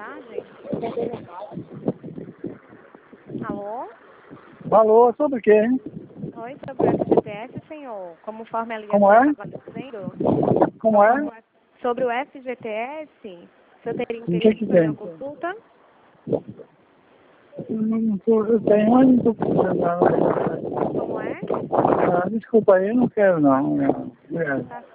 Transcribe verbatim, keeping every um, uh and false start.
mensagem? Alô? Alô, sobre o quê, hein? Oi, sobre o F G T S, senhor. Como forma a ligação Como é? estava dizendo? Como é? Sobre o F G T S, o senhor teria O que interesse que em fazer tem? uma consulta? Não tô- Eu tenho, mas não estou precisando, não. Como é? Ah, desculpa aí, eu não quero, não. não. É. Tá